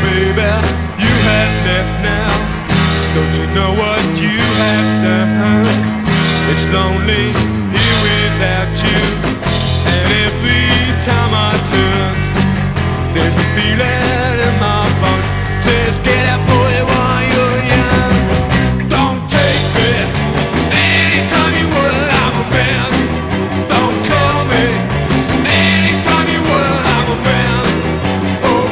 baby, you have left now. Don't you know what you have done? It's lonely